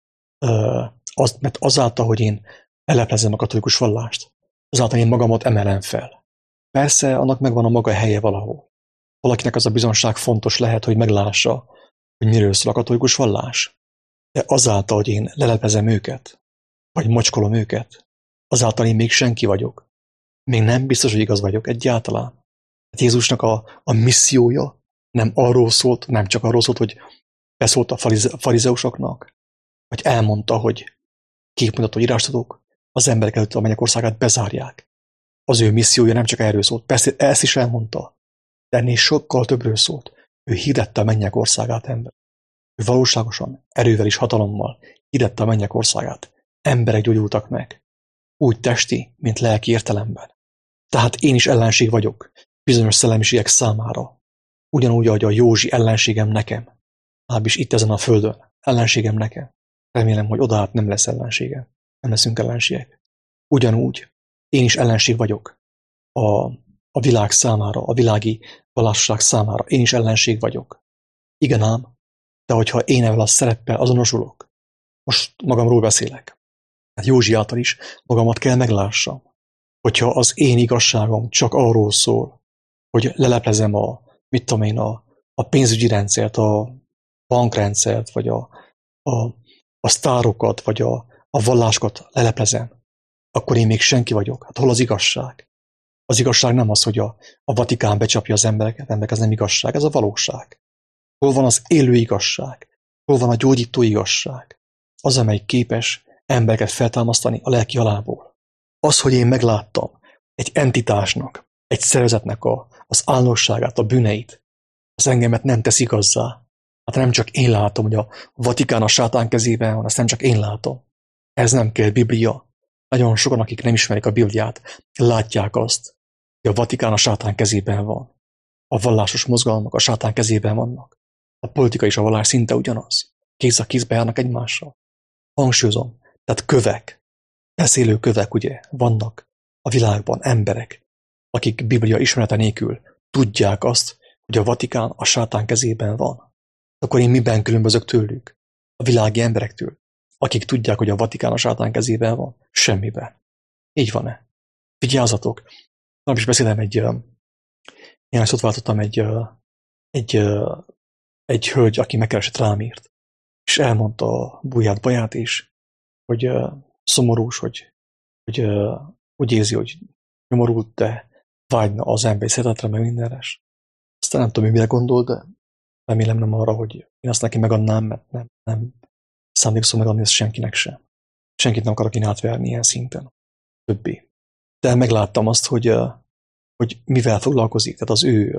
uh, az, mert azáltal, hogy én eleplezem a katolikus vallást, azáltal én magamat emelem fel. Persze, annak megvan a maga helye valahol. Valakinek az a bizonság fontos lehet, hogy meglássa, hogy miről szól a katolikus vallás. De azáltal, hogy én leleplezem őket, vagy mocskolom őket, azáltal én még senki vagyok. Még nem biztos, hogy igaz vagyok egyáltalán. Hát Jézusnak a, a missziója nem arról szólt, nem csak arról szólt, hogy beszólt a farize, farizeusoknak, vagy elmondta, hogy képmutató írástudók az emberek előtt a mennyek országát bezárják. Az ő missziója nem csak erről szólt, persze ezt is elmondta, de ennél sokkal többről szólt. Ő hirdette a mennyek országát ember. Ő valóságosan, erővel és hatalommal hirdette a mennyek országát. Emberek gyógyultak meg. Úgy testi, mint lelki értelemben. Tehát én is ellenség vagyok bizonyos szellemiségek számára. Ugyanúgy, ahogy a Józsi ellenségem nekem. Lábbis itt ezen a földön. Ellenségem nekem. Remélem, hogy odaát nem lesz ellenségem. Nem leszünk ellenségek. Ugyanúgy én is ellenség vagyok a, a világ számára, a világi valásság számára. Én is ellenség vagyok. Igen ám, de hogyha én ezzel a szereppel azonosulok, most magamról beszélek, hát Józsi által is magamat kell meglássam. Hogyha az én igazságom csak arról szól, hogy leleplezem a, mit tudom én, a, a pénzügyi rendszert, a bankrendszert, vagy a, a, a sztárokat, vagy a, a vallásokat leleplezem, akkor én még senki vagyok. Hát hol az igazság? Az igazság nem az, hogy a, a Vatikán becsapja az embereket, emberek, ez nem igazság, ez a valóság. Hol van az élő igazság? Hol van a gyógyító igazság? Az, amelyik képes embereket feltámasztani a lelki halálból. Az, hogy én megláttam egy entitásnak, egy szervezetnek a, az álnosságát, a bűneit, az engemet nem tesz igazzá. Hát nem csak én látom, hogy a Vatikán a sátán kezében van, azt nem csak én látom. Ez nem kell Biblia, Nagyon sokan, akik nem ismerik a Bibliát, látják azt, hogy a Vatikán a sátán kezében van. A vallásos mozgalmak a sátán kezében vannak. A politika és a vallás szinte ugyanaz. Kéz a kézbe járnak egymással. Hangsúlyozom, tehát kövek, beszélő kövek, ugye, vannak a világban emberek, akik Biblia ismerete nélkül tudják azt, hogy a Vatikán a sátán kezében van. Akkor én miben különbözök tőlük? A világi emberektől, akik tudják, hogy a Vatikán a sátán kezében van? Semmiben. Így van-e? Vigyázzatok! Nem is beszélem egy, néhány szót váltottam egy, egy, egy hölgy, aki megkeresett rám írt, és elmondta a buját baját is, hogy szomorús, hogy, hogy úgy érzi, hogy nyomorult, de vágyna az emberi szeretetre, meg mindenre. Aztán nem tudom, hogy mire gondol, de remélem nem arra, hogy én azt neki megadnám, mert nem, nem szándékszom megadni ezt senkinek sem. Senkit nem akarok én átverni ilyen szinten. Többé. De megláttam azt, hogy, hogy mivel foglalkozik, tehát az ő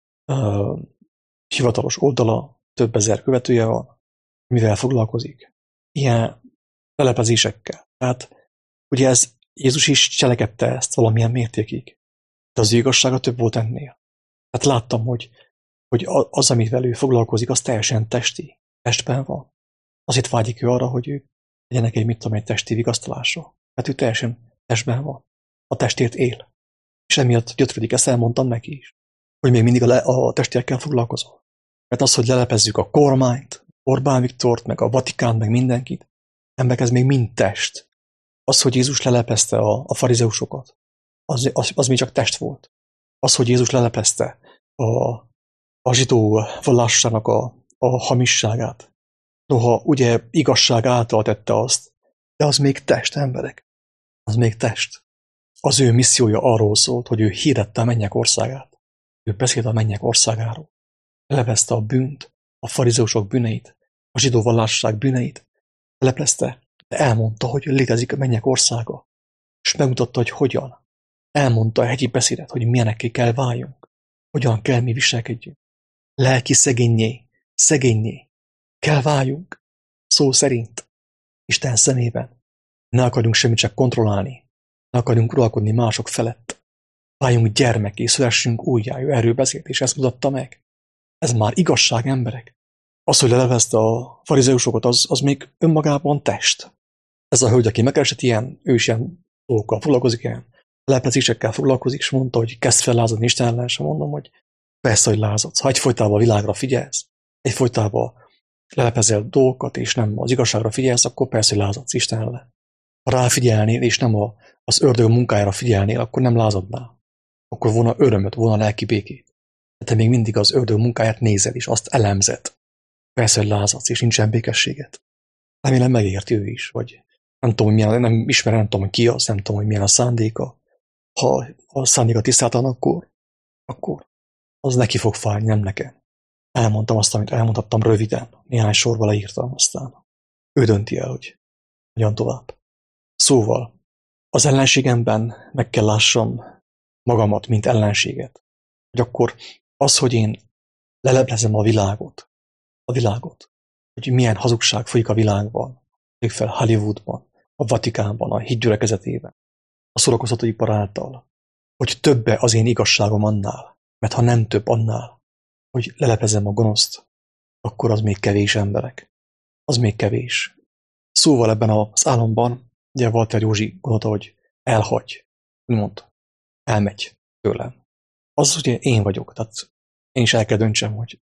uh, hivatalos oldala, több ezer követője van, mivel foglalkozik. Ilyen lelepezésekkel. Tehát ugye ez, Jézus is cselekedte ezt valamilyen mértékig. De az igazsága több volt ennél. Tehát láttam, hogy, hogy az, amivel ő foglalkozik, az teljesen testi. Testben van. Azért vágyik ő arra, hogy ő legyenek egy, mit tudom, egy testi vigasztalása. Mert ő teljesen testben van. A testért él. És emiatt gyötrődik, ezt elmondtam neki is. Hogy még mindig a, le, a testiekkel foglalkozol. Mert az, hogy lelepezzük a kormányt, Orbán Viktort, meg a Vatikán, meg mindenkit, emberek, ez még mind test. Az, hogy Jézus lelepezte a, a farizeusokat, az, az, az még csak test volt. Az, hogy Jézus lelepezte a, a zsidó vallássának a, a hamisságát. Noha ugye igazság által tette azt, de az még test, emberek. Az még test. Az ő missziója arról szólt, hogy ő hirdette a mennyek országát. Ő beszélt a mennyek országáról. Lelepezte a bűnt, a farizeusok bűneit, a zsidó vallásság bűneit. Lelepezte, de elmondta, hogy létezik a mennyek országa. És megmutatta, hogy hogyan. Elmondta a hegyi beszédet, hogy milyenekké kell váljunk. Hogyan kell mi viselkedjünk. Lelki szegényé, szegényé. Kell váljunk. Szó szerint. Isten szemében. Ne akarjunk semmit csak kontrollálni. Ne akarjunk uralkodni mások felett. Váljunk gyermeké, szülessünk újjá. Ő erről beszélt, és ezt mutatta meg. Ez már igazság, emberek. Az, hogy lelevezte a farizeusokat, az, az még önmagában test. Ez a hölgy, aki megkeresett ilyen, ő is ilyen dolgokkal foglalkozik, ilyen lelepezésekkel foglalkozik, és mondta, hogy kezd fel lázadni Isten ellen, és mondom, hogy persze, hogy lázadsz. Ha egyfolytában a világra figyelsz, egyfolytában lelepezel dolgokat, és nem az igazságra figyelsz, akkor persze, hogy lázadsz Isten ellen. Ha ráfigyelnél, és nem a, az ördög munkájára figyelnél, akkor nem lázadnál. Akkor volna örömöt, volna lelki békét. De te még mindig az ördög munkáját nézed, és azt elemzed. Persze, hogy lázadsz, és nincsen békességet. Remélem megérti ő is, vagy nem tudom, hogy milyen, nem ismerem, nem tudom, hogy ki az, nem tudom, hogy milyen a szándéka. Ha a szándéka tisztátalan, akkor, akkor az neki fog fájni, nem nekem. Elmondtam azt, amit elmondhattam röviden, néhány sorba leírtam, aztán ő dönti el, hogy hogyan tovább. Szóval, az ellenségemben meg kell lássam magamat, mint ellenséget. Hogy akkor az, hogy én leleplezem a világot, a világot, hogy milyen hazugság folyik a világban, folyik fel Hollywoodban, a Vatikánban, a hitgyülekezetében, a szórakoztatóipar által, hogy többe az én igazságom annál, mert ha nem több annál, hogy lelepezem a gonoszt, akkor az még kevés, emberek. Az még kevés. Szóval ebben az államban, ugye Walter Józsi gondolta, hogy elhagy. Mi mondta? Elmegy tőlem. Az ugye én vagyok, tehát én is el kell döntsem, hogy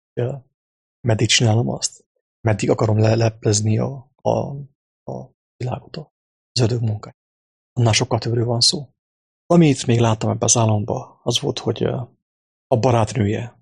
meddig csinálom azt, meddig akarom leleplezni a, a, a világot, az ördög munkáját. Annál sokkal többről van szó. Amit még láttam ebben az államban, az volt, hogy a barátnője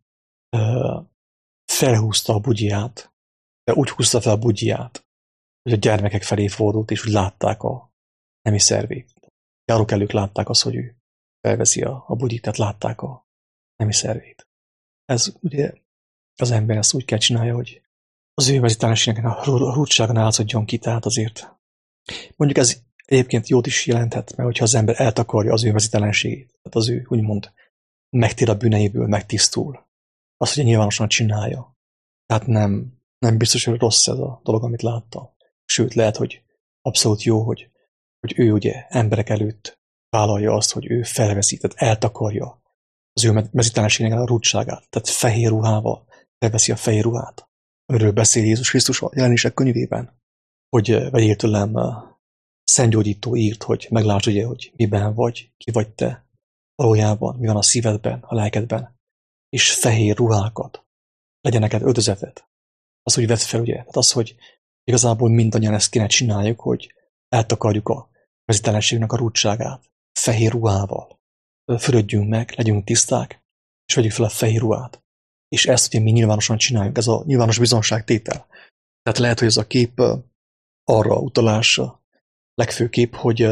felhúzta a bugyját, de úgy húzta fel a bugyját, hogy a gyermekek felé fordult, és úgy látták a nemi szervét. Járókelők látták azt, hogy ő felveszi a, a bugyit, tehát látták a nemi szervét. Ez ugye az ember ezt úgy kell csinálja, hogy az ő vezetásének a rúdságon átszadjon ki, tehát azért mondjuk ez egyébként jót is jelenthet, mert hogyha az ember eltakarja az ő vezetelenségét, tehát az ő úgymond megtér a bűneiből, megtisztul, azt ugye nyilvánosan csinálja. Tehát nem, nem biztos, hogy rossz ez a dolog, amit láttam. Sőt, lehet, hogy abszolút jó, hogy, hogy ő ugye emberek előtt vállalja azt, hogy ő felveszi, tehát eltakarja az ő mezítelenségnek a rúdságát, tehát fehér ruhával felveszi a fehér ruhát, amiről beszél Jézus Krisztus a Jelenések könyvében, hogy vegyél tőlem szentgyógyító írt, hogy meglásd ugye, hogy miben vagy, ki vagy te valójában, mi van a szívedben, a lelkedben, és fehér ruhákat, legyen neked öltözeted. Az, hogy vedd fel, ugye, tehát az, hogy igazából mindannyian ezt kéne csináljuk, hogy eltakarjuk a mezítelenségnek a rúdságát fehér ruhával. Fürödjünk meg, legyünk tiszták, és vegyük fel a fehér ruhát. És ezt ugye mi nyilvánosan csináljuk, ez a nyilvános bizonságtétel. Tehát lehet, hogy ez a kép arra utalás legfőképp, hogy,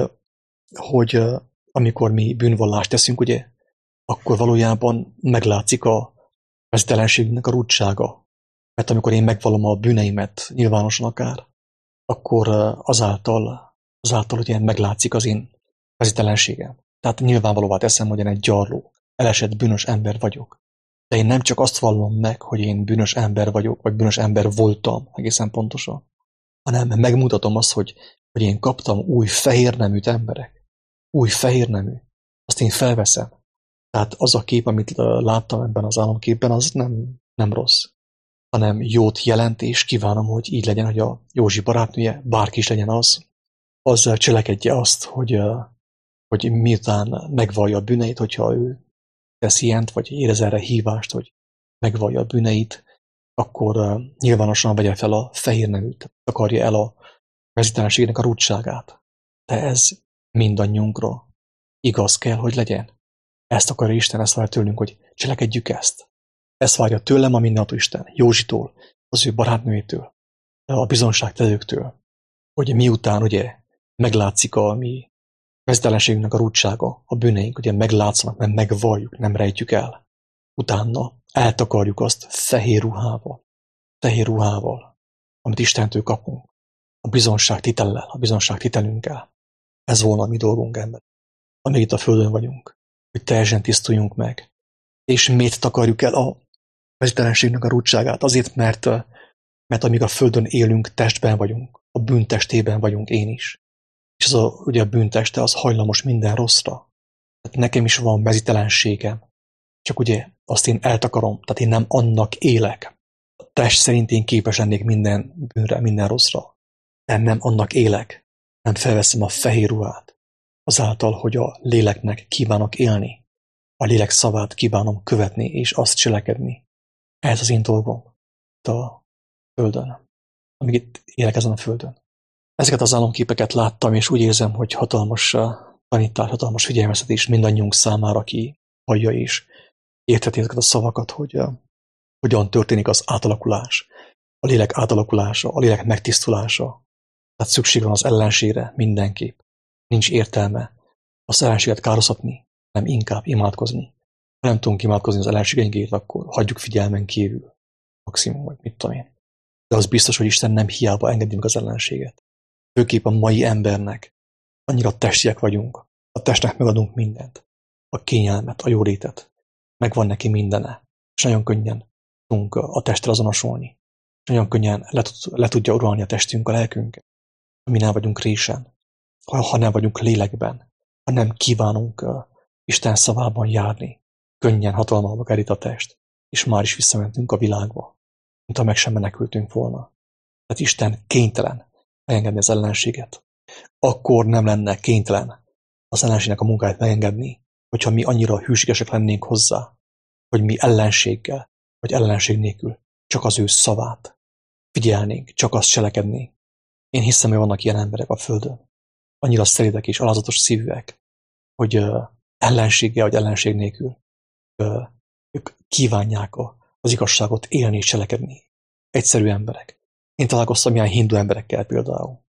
hogy amikor mi bűnvallást teszünk, ugye, akkor valójában meglátszik a mezítelenségnek a rúdsága. Mert amikor én megvallom a bűneimet nyilvánosan akár, akkor azáltal, azáltal ugye meglátszik az én mezítelenségem. Tehát nyilvánvalóvá teszem, hogy én egy gyarló, elesett bűnös ember vagyok. De én nem csak azt vallom meg, hogy én bűnös ember vagyok, vagy bűnös ember voltam egészen pontosan, hanem megmutatom azt, hogy, hogy én kaptam új fehér neműt emberek. Új fehér nemű. Azt én felveszem. Tehát az a kép, amit láttam ebben az álomképben, az nem, nem rossz, hanem jót jelent, és kívánom, hogy így legyen, hogy a Józsi barátnője, bárki is legyen az, az cselekedje azt, hogy, hogy miután megvallja a bűneit, hogyha ő tesz ilyent, vagy érez erre hívást, hogy megvallja a bűneit, akkor nyilvánosan vegye fel a fehér neműt, takarja el a mezítelenségnek a rúdságát. De ez mindannyiunkra igaz kell, hogy legyen. Ezt akarja Isten, ezt várja tőlünk, hogy cselekedjük ezt. Ezt várja tőlem a mindenható Isten, Józsitól, az ő barátnőjétől, a bizonságtevőktől, hogy miután ugye meglátszik a mi mezítelenségünknek a rúdsága, a bűneink, ugye meglátszanak, mert megvalljuk, nem rejtjük el. Utána eltakarjuk azt fehér ruhával, fehér ruhával, amit Istentől kapunk, a bizonságtitellel, a bizonságtitelünkkel. Ez volna a mi dolgunk, ember. Amíg itt a földön vagyunk, hogy teljesen tisztuljunk meg. És miért takarjuk el a mezítelenségnek a rúdságát? Azért, mert, mert amíg a földön élünk, testben vagyunk, a bűntestében vagyunk én is. És az a, ugye a bűnteste az hajlamos minden rosszra. Tehát nekem is van mezítelenségem. Csak ugye azt én eltakarom, tehát én nem annak élek. A test szerint én képes lennék minden bűnre, minden rosszra. De nem annak élek. Nem felveszem a fehér ruhát. Azáltal, hogy a léleknek kívánok élni. A lélek szavát kívánom követni, és azt cselekedni. Ez az én dolgom itt a földön. Amíg itt élek ezen a földön. Ezeket az álomképeket láttam, és úgy érzem, hogy hatalmas tanítás, hatalmas figyelmeztetés mindannyiunk számára, aki hallja és értheti ezeket a szavakat, hogy uh, hogyan történik az átalakulás, a lélek átalakulása, a lélek megtisztulása. Tehát szükség van az ellenségre mindenképp. Nincs értelme az ellenséget károztatni, nem inkább imádkozni. Ha nem tudunk imádkozni az ellenségeinkért, akkor hagyjuk figyelmen kívül. Maximum, vagy mit tudom én. De az biztos, hogy Isten nem hiába engedi meg az ellenséget. Főképp a mai embernek annyira testiek vagyunk. A testnek megadunk mindent. A kényelmet, a jólétet. Megvan neki mindene. És nagyon könnyen tudunk a testre azonosulni. És nagyon könnyen le, tud, le tudja uralni a testünk, a lelkünket. Ha mi nem vagyunk résen. Ha nem vagyunk lélekben. Ha nem kívánunk uh, Isten szavában járni. Könnyen hatalmába kerít a test. És már is visszamentünk a világba. Mint ha meg sem menekültünk volna. Tehát Isten kénytelen megengedni az ellenséget. Akkor nem lenne kénytelen az ellenségnek a munkáját megengedni, hogyha mi annyira hűségesek lennénk hozzá, hogy mi ellenséggel, vagy ellenség nélkül csak az ő szavát figyelnénk, csak azt cselekednénk. Én hiszem, hogy vannak ilyen emberek a földön. Annyira szelídek és alázatos szívűek, hogy uh, ellenséggel, vagy ellenség nélkül uh, ők kívánják a, az igazságot élni és cselekedni. Egyszerű emberek. Én találkoztam ilyen hindu emberekkel például,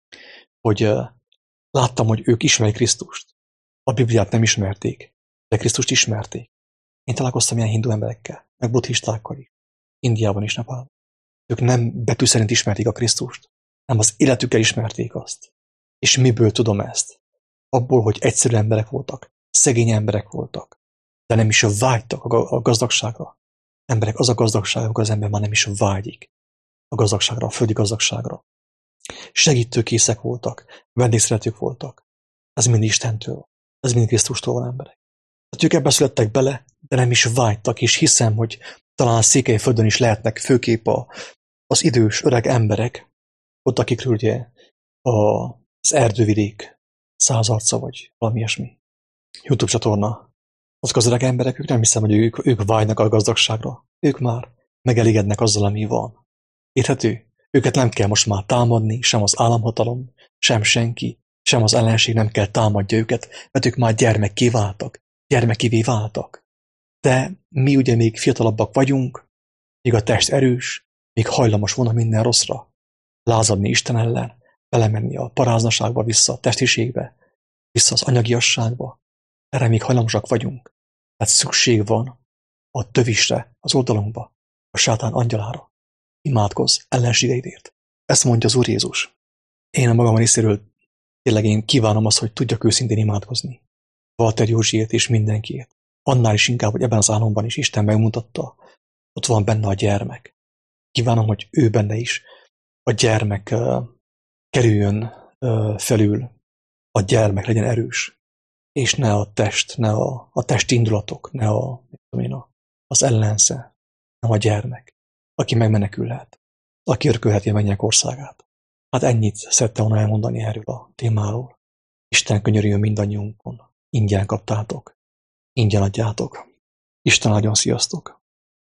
hogy uh, láttam, hogy ők ismerik Krisztust. A Bibliát nem ismerték, de Krisztust ismerték. Én találkoztam ilyen hindu emberekkel, meg buddhistákkal is. Indiában is, Nepálban. Ők nem betű szerint ismerték a Krisztust, hanem az életükkel ismerték azt. És miből tudom ezt? Abból, hogy egyszerű emberek voltak, szegény emberek voltak, de nem is vágytak a gazdagságra. Emberek, az a gazdagság, amikor az ember már nem is vágyik a gazdagságra, a földi gazdagságra. Segítőkészek voltak, vendégszeretők voltak. Ez mind Istentől, ez mind Krisztustól van emberek. Hát ők ebbe születtek bele, de nem is vágytak, és hiszem, hogy talán a Székelyföldön is lehetnek főképp a, az idős, öreg emberek, ott akikről ugye az erdővidék százarca, vagy valami ilyesmi. YouTube csatorna. Azok az öreg emberek, ők nem hiszem, hogy ők, ők vágynak a gazdagságra. Ők már megelégednek azzal, ami van. Érthető? Őket nem kell most már támadni, sem az államhatalom, sem senki, sem az ellenség nem kell támadja őket, mert ők már gyermekké váltak, gyermekivé váltak. De mi ugye még fiatalabbak vagyunk, még a test erős, még hajlamos volna minden rosszra, lázadni Isten ellen, belemenni a paráznaságba, vissza a testiségbe, vissza az anyagiasságba. Erre még hajlamosak vagyunk. Tehát szükség van a tövisre, az oldalunkba, a sátán angyalára. Imádkozz ellenségeidért. Ezt mondja az Úr Jézus. Én a magam részéről tényleg én kívánom azt, hogy tudjak őszintén imádkozni. Walter Józsiért és mindenkiért. Annál is inkább, hogy ebben az álomban is Isten megmutatta, ott van benne a gyermek. Kívánom, hogy ő benne is a gyermek uh, kerüljön uh, felül, a gyermek legyen erős, és ne a test, ne a, a testi indulatok, ne a, én, a, az ellensze, nem a gyermek, aki megmenekülhet, aki örökölheti a mennyek országát. Hát ennyit szerettem volna elmondani erről a témáról. Isten könyörüljön mindannyiunkon. Ingyen kaptátok. Ingyen adjátok. Isten áldjon, sziasztok!